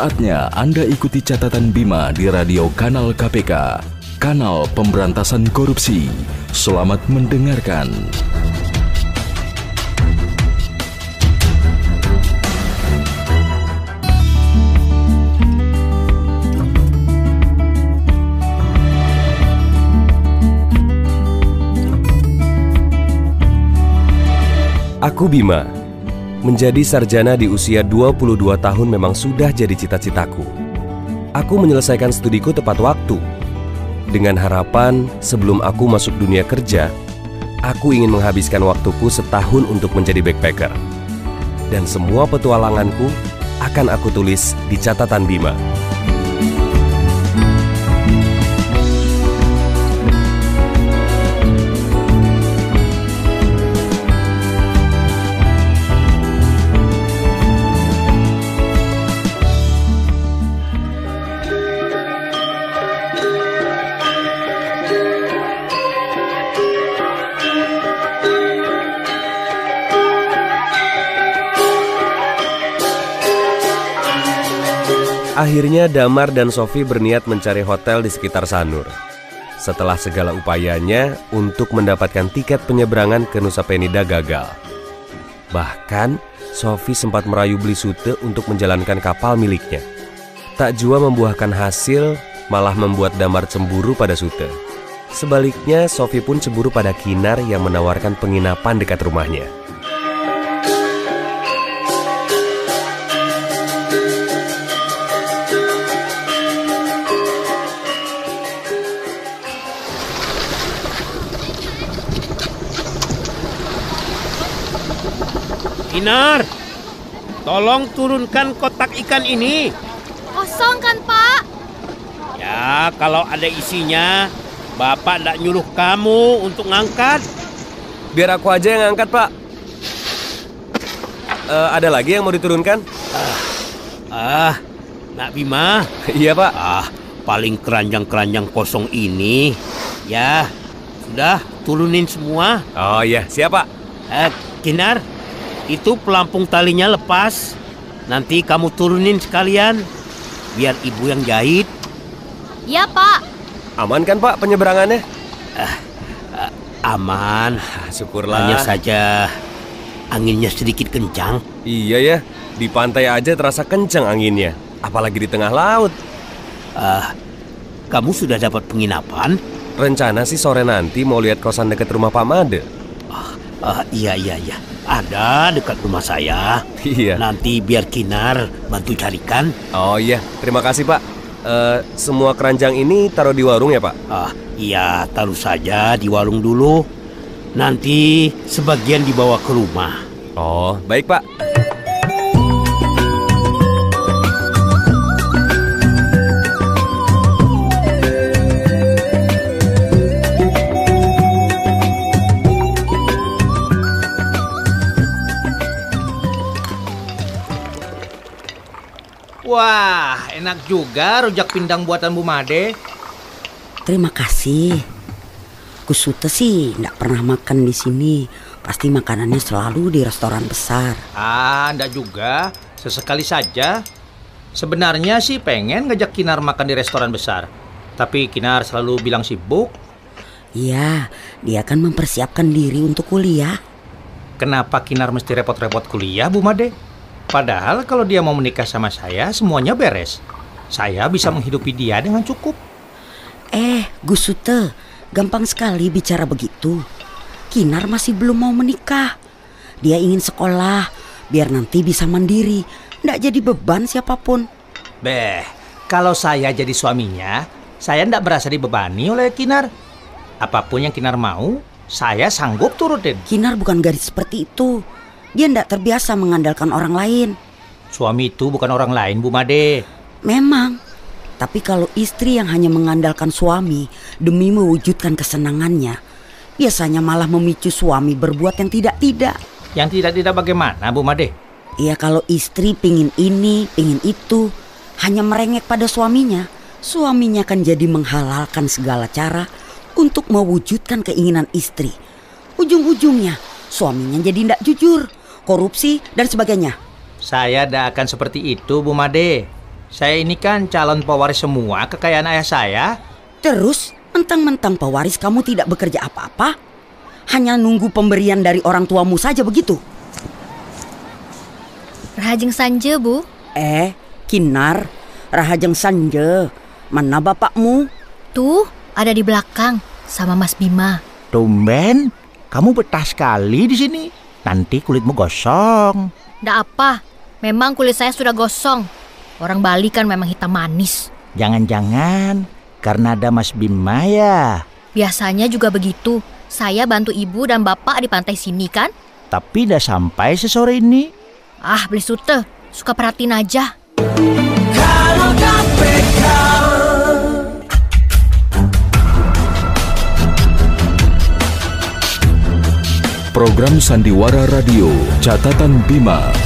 Saatnya Anda ikuti catatan Bima di radio Kanal KPK, Kanal Pemberantasan Korupsi. Selamat mendengarkan. Aku Bima. Menjadi sarjana di usia 22 tahun memang sudah jadi cita-citaku. Aku menyelesaikan studiku tepat waktu. Dengan harapan sebelum aku masuk dunia kerja, aku ingin menghabiskan waktuku setahun untuk menjadi backpacker. Dan semua petualanganku akan aku tulis di catatan Bima. Akhirnya Damar dan Sofi berniat mencari hotel di sekitar Sanur. Setelah segala upayanya untuk mendapatkan tiket penyeberangan ke Nusa Penida gagal. Bahkan Sofi sempat merayu beli Sute untuk menjalankan kapal miliknya. Tak jua membuahkan hasil, malah membuat Damar cemburu pada Sute. Sebaliknya Sofi pun cemburu pada Kinar yang menawarkan penginapan dekat rumahnya. Kinar, tolong turunkan kotak ikan ini. Kosong kan, Pak? Ya, kalau ada isinya, Bapak tidak nyuruh kamu untuk ngangkat. Biar aku aja yang ngangkat, Pak. Ada lagi yang mau diturunkan? Nak Bima. Iya, Pak. Paling keranjang-keranjang kosong ini. Ya, sudah turunin semua. Oh iya, siap, Pak. Kinar, itu pelampung talinya lepas. Nanti kamu turunin sekalian, biar ibu yang jahit. Iya, Pak. Aman kan, Pak, penyeberangannya? Aman. Syukurlah. Hanya saja anginnya sedikit kencang. Iya ya, di pantai aja terasa kencang anginnya. Apalagi di tengah laut. Kamu sudah dapat penginapan? Rencana sih sore nanti mau lihat kosan dekat rumah Pak Made. Iya. Ada dekat rumah saya. Iya. Nanti biar Kinar bantu carikan. Oh iya, terima kasih, Pak. Semua keranjang ini taruh di warung ya, Pak? Iya, taruh saja di warung dulu. Nanti sebagian dibawa ke rumah. Oh, baik, Pak. Wah, enak juga rujak pindang buatan Bu Made. Terima kasih. Kusute sih nggak pernah makan di sini. Pasti makanannya selalu di restoran besar. Nggak juga. Sesekali saja. Sebenarnya sih pengen ngajak Kinar makan di restoran besar. Tapi Kinar selalu bilang sibuk. Iya, dia kan mempersiapkan diri untuk kuliah. Kenapa Kinar mesti repot-repot kuliah, Bu Made? Padahal kalau dia mau menikah sama saya, semuanya beres. Saya bisa menghidupi dia dengan cukup. Gusute, gampang sekali bicara begitu. Kinar masih belum mau menikah. Dia ingin sekolah, biar nanti bisa mandiri. Nggak jadi beban siapapun. Kalau saya jadi suaminya, saya nggak merasa dibebani oleh Kinar. Apapun yang Kinar mau, saya sanggup turutin. Kinar bukan gadis seperti itu. Dia tidak terbiasa mengandalkan orang lain. Suami itu bukan orang lain, Bu Made. Memang. Tapi kalau istri yang hanya mengandalkan suami demi mewujudkan kesenangannya, biasanya malah memicu suami berbuat yang tidak-tidak. Yang tidak-tidak bagaimana, Bu Made? Ya kalau istri pingin ini, pingin itu, hanya merengek pada suaminya, suaminya akan jadi menghalalkan segala cara untuk mewujudkan keinginan istri. Ujung-ujungnya, suaminya jadi tidak jujur, korupsi, dan sebagainya. Saya tidak akan seperti itu, Bu Made. Saya ini kan calon pewaris semua kekayaan ayah saya. Terus, mentang-mentang pewaris kamu tidak bekerja apa-apa? Hanya nunggu pemberian dari orang tuamu saja begitu? Rahajeng Sanje, Bu. Kinar, Rahajeng Sanje. Mana bapakmu? Tuh, ada di belakang sama Mas Bima. Tumben, kamu betah sekali di sini. Nanti kulitmu gosong. Nggak apa, memang kulit saya sudah gosong. Orang Bali kan memang hitam manis. Jangan-jangan karena ada Mas Bima ya. Biasanya juga begitu. Saya bantu ibu dan bapak di pantai sini kan. Tapi udah sampai sesore ini. Ah, beli sute. Suka perhatiin aja. Program Sandiwara Radio Catatan Bima